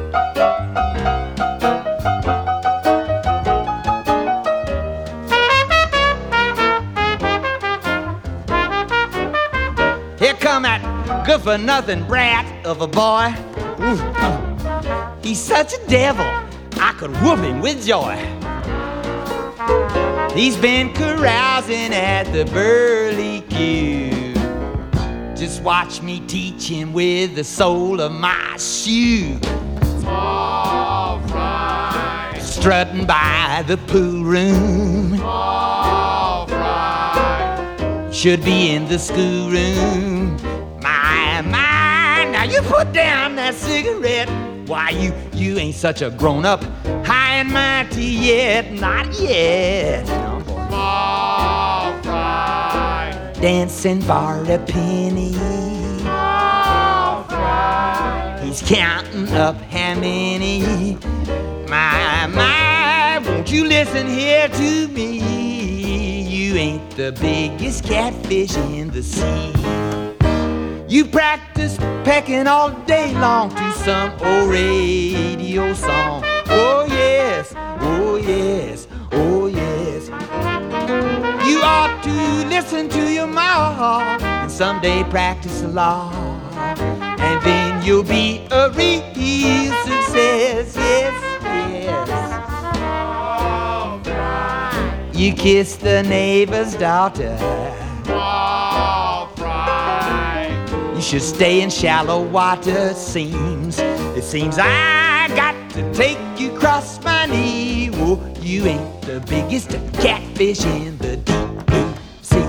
Here come that good-for-nothing brat of a boy. Ooh. He's such a devil, I could whoop him with joy. He's been carousing at the Burley Q. Just watch me teach him with the sole of my shoe. All right. Strutting by the pool room. All right. Should be in the schoolroom. My, now you put down that cigarette. Why, you ain't such a grown-up, high and mighty yet, not yet. No, boy. All right. Dancing for a penny. All right. He's counting up how many. My, won't you listen here to me? You ain't the biggest catfish in the sea. You practice pecking all day long to some old radio song. Oh yes, oh yes, oh yes. You ought to listen to your ma and someday practice the law, and then you'll be a real success. Yes, yes. All right. You kiss the neighbor's daughter. All right. You should stay in shallow water. It seems I got to take you across my knee. Oh, you ain't the biggest catfish in the deep blue sea.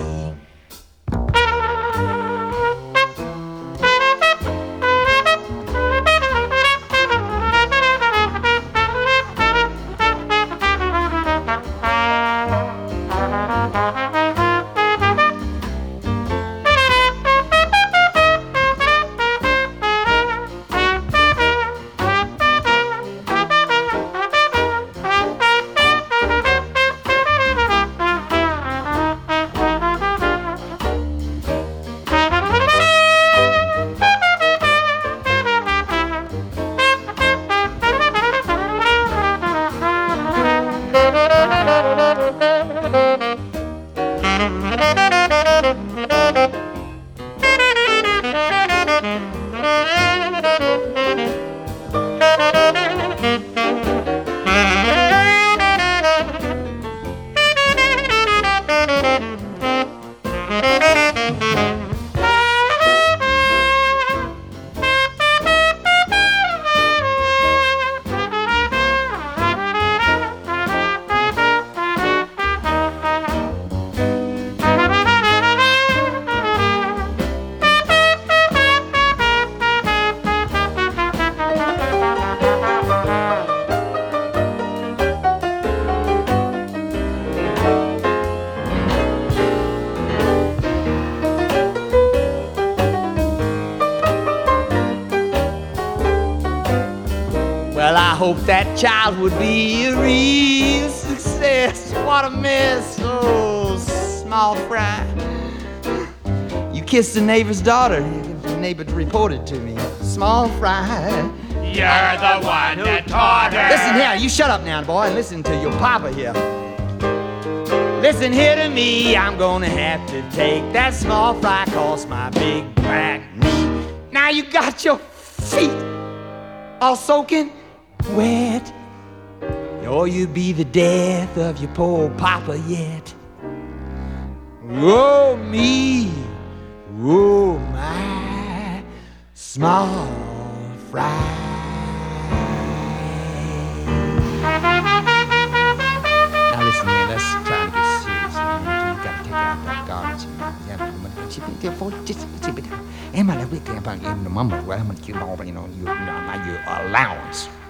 Well, I hope that child would be a real success. What a mess, oh, small fry. You kissed the neighbor's daughter. The neighbor reported to me. Small fry. You're the one that taught her. Listen here, you shut up now, boy, and listen to your papa here. Listen here to me, I'm gonna have to take that small fry across my big black knee. Now you got your feet all soaking wet, or you'd be the death of your poor old papa yet. Oh me, oh my small fry. Now listen here, let's try to get serious. You gotta take out that garbage. Your allowance.